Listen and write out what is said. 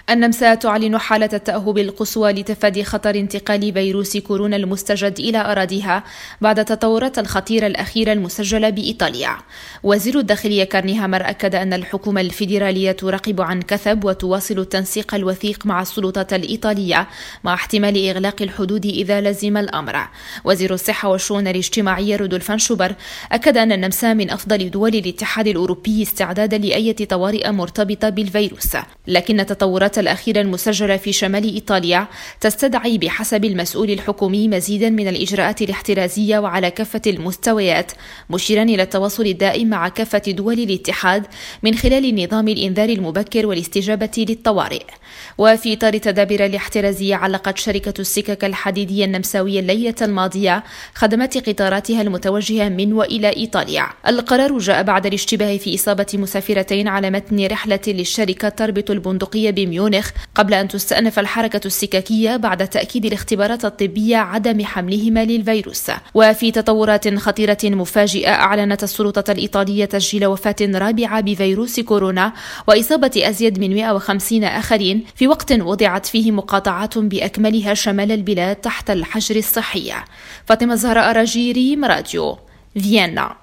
النمسا تعلن حالة التأهب القصوى لتفادي خطر انتقال فيروس كورونا المستجد إلى أراضيها بعد التطورات الخطيرة الأخيرة المسجلة بإيطاليا. وزير الداخلية كارني هامر أكد أن الحكومة الفيدرالية تراقب عن كثب وتواصل التنسيق الوثيق مع السلطات الإيطالية مع احتمال إغلاق الحدود إذا لزم الأمر. وزير الصحة والشؤون الاجتماعية رودولف شوبر أكد أن النمسا من أفضل دول الاتحاد الأوروبي استعدادا لأي طوارئ مرتبطة بالفيروس، لكن التطورات الأخيرة المسجلة في شمال إيطاليا تستدعي بحسب المسؤول الحكومي مزيدا من الإجراءات الاحترازية وعلى كافة المستويات، مشيرا إلى التواصل الدائم مع كافة دول الاتحاد من خلال نظام الإنذار المبكر والاستجابة للطوارئ. وفي إطار التدابير الاحترازية، علقت شركة السكك الحديدية النمساوية الليلة الماضية خدمات قطاراتها المتوجهة من وإلى إيطاليا. القرار جاء بعد الاشتباه في إصابة مسافرتين على متن رحلة للشركة تربط البندقية بميونخ قبل أن تستأنف الحركة السككية بعد تأكيد الاختبارات الطبية عدم حملهما للفيروس. وفي تطورات خطيرة مفاجئة، أعلنت السلطة الإيطالية تسجيل وفاة رابعة بفيروس كورونا وإصابة أزيد من 150 آخرين في وقت وضعت فيه مقاطعات بأكملها شمال البلاد تحت الحجر الصحي. فاطمة زهراء، راديو راديو فيينا.